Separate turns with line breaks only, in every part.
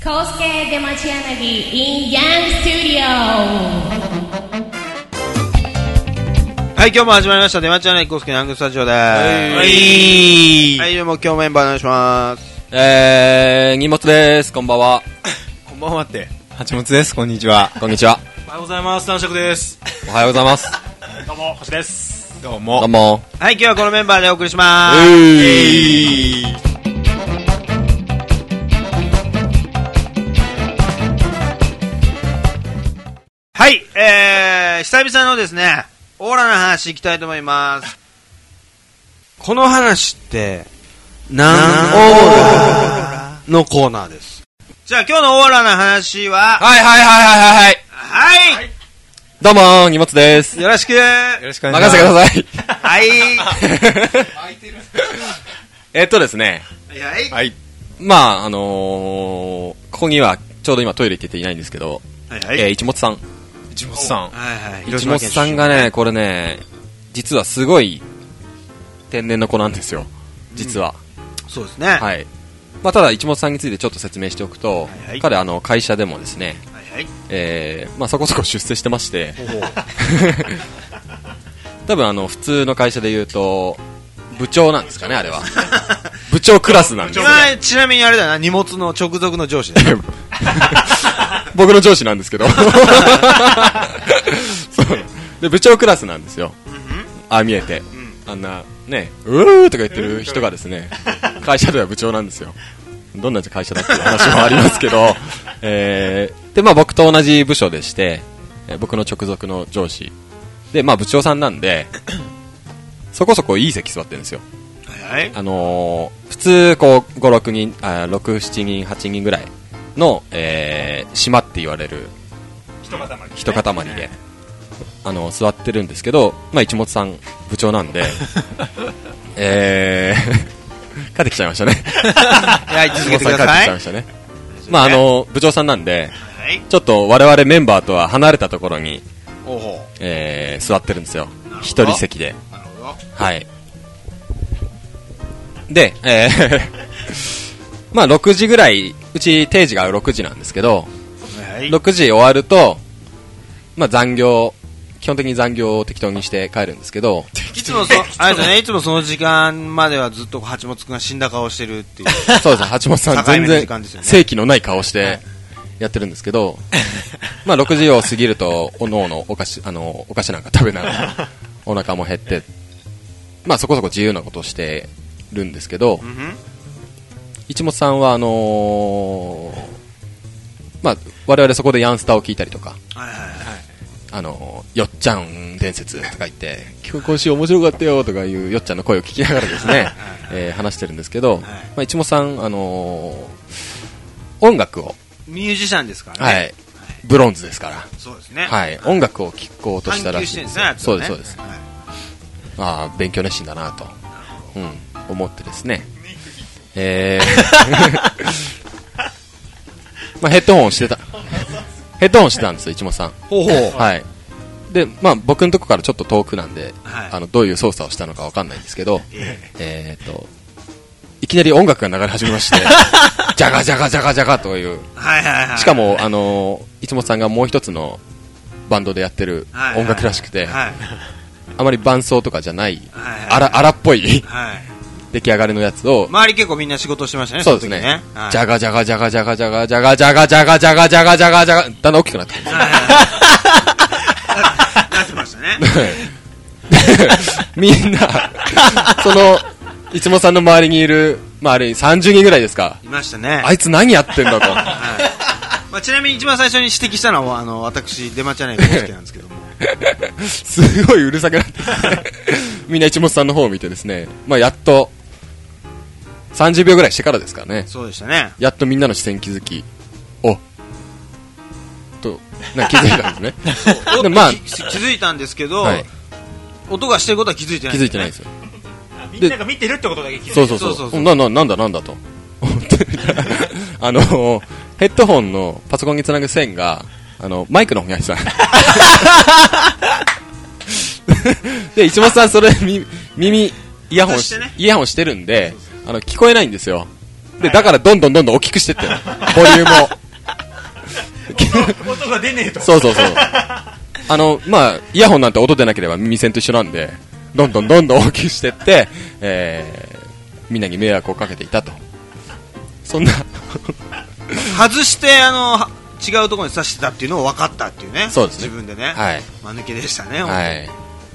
コウスケ出町柳 in Yang Studio。
はい、今日も始まりました出町柳コウスケヤングスタジオでーす。はい、どうも今日メンバーお願いします。
荷物です。こんばんは。
こんばんはって。はちもつです。こんにちは。
こんにちは。
おはようございます。男爵です。
おはようございます。
どうも、星です。どうも。
どうも。
はい、今日はこのメンバーでお送りしまーす。はい、久々のですね、オーラの話いきたいと思います。この話って、なんオーラのコーナーです。じゃあ今日のオーラの話は、
はい。
はい。
どうも、荷物です。
よろしく。
よろしくお願いします。
任せてください。
はい。
ですね。
はい。
まあ、ここには、ちょうど今トイレ行ってていないんですけど、一物さん。
一物さん。
一物さんがね、これね、実はすごい天然の子なんですよ。実は。
そうですね。
はい。まあ、ただ一物さんについてちょっと説明しておくと、彼会社でもですね、まあ、そこそこ出世してまして多分普通の会社で言うと部長なんですかね、あれは部長クラスなんですよ。
今ちなみにあれだな、荷物の直属の上司です
僕の上司なんですけどそうで部長クラスなんですよ。ああ見えて、あんなね、うーとか言ってる人がですね会社では部長なんですよ。どんな会社だっていう話もありますけどで、まあ、僕と同じ部署でして、僕の直属の上司で、まあ、部長さんなんでそこそこいい席座ってるんですよ。普通こう5、6人6、7人8人ぐらいの、島って言われる一塊で座ってるんですけど、まあ、一物さん部長なんで帰ってきちゃいましたね
はい、続けてください。
帰ってきちゃいましたね。まあ部長さんなんで、ちょっと我々メンバーとは離れたところに、座ってるんですよ。一人席で。はい。で、まあ6時ぐらい、うち定時が6時なんですけど、6時終わると、まあ残業、基本的に残業を適当にして帰るんですけど、
いつもあれですね、いつもその時間まではずっと八本くんが死んだ顔してるっていう。
そうです、八本さん全然正気のない顔してやってるんですけど、まあ6時を過ぎるとおのおのお菓子なんか食べながらお腹も減って、まあそこそこ自由なことをしてるんですけど、一本さんはまあ我々そこでヤンスタを聞いたりとか、よっちゃん伝説とか言って今週面白かったよとかいうよっちゃんの声を聞きながらですね話してるんですけど、まあ、一本さん音楽を
ミュージシャンですからね、
はい、ブロンズですから、
そうですね、
はい、音楽を聴こうとしたらしいんですよ。そうですそうです、ああ勉強熱心だなと、思ってですねまあヘッドホンしてたんですよ、一本さん。はい。で、まあ僕のとこからちょっと遠くなんで、どういう操作をしたのかわかんないんですけど、いきなり音楽が流れ始めまして、ジャガジャガジャガジャガという、しかも一本さんがもう一つのバンドでやってる音楽らしくて、あまり伴奏とかじゃない、荒っぽい出来上がりのやつを、
周り結構みんな仕事してましたね。
そうですね。ジャガジャガジャガジャガジャガジャガジャガジャガジャガジャガジャガジャガ、だんだん大きくなってきます。
なってましたね。
みんなそのいつもさんの周りにいる、まああれ30人ぐらいですか。
いましたね。
あいつ何やってんだと。
まあちなみに一番最初に指摘したのは私出町柳公介なんですけども。
すごいうるさくなってみんな一本さんの方を見てですね、まあやっと30秒ぐらいしてからですからね。
そうでしたね。
やっとみんなの視線気づき、と気づいたんですね。
でまあ気づいたんですけど、音がしてることは気づいてない。
気づいてないですよ。
みんなが見てるってことだけ気づいてる。
そうなんだとヘッドホンのパソコンにつなぐ線がマイクの方に入ってたで一本さんそれ耳イヤホンしてるんで聞こえないんですよ。 で、だからどんどん大きくしてってよ。ボリュームを。
音が出ねえと。
そう。まあ、イヤホンなんて音出なければ耳栓と一緒なんで、どんどん大きくしてって、みんなに迷惑をかけていたと。そんな。
外して、違うところに刺してたっていうのを分かったっていうね。
そうですね。
自分でね。
はい。
間抜けでしたね、
はい。
あれ、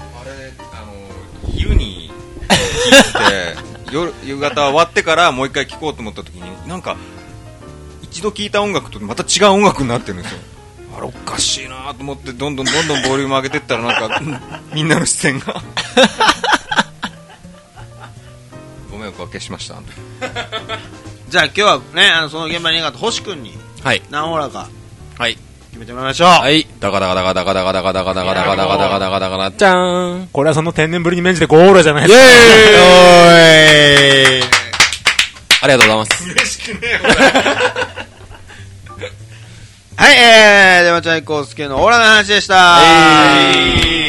湯に聞いて、夕方終わってからもう一回聞こうと思った時に、なんか、一度聞いた音楽とまた違う音楽になってるんですよ。あれおかしいなと思って、どんどんボリューム上げてったら、なんか、みんなの視線が。ご迷惑おかけしました。
じゃあ今日はね、その現場にいなかった星君に、
はい。
何オーラか、
はい。
決めてもらいましょう。
はい。ダカダカダカダカダカダカダカダカダカダカダカダカダカダじゃーん。
これはその天然ぶりに免じてゴーラじゃない
イ
ですか。
エーイありがとうございます。
嬉しくねえよ、
はい、ではチャイコースケのオーラの話でした。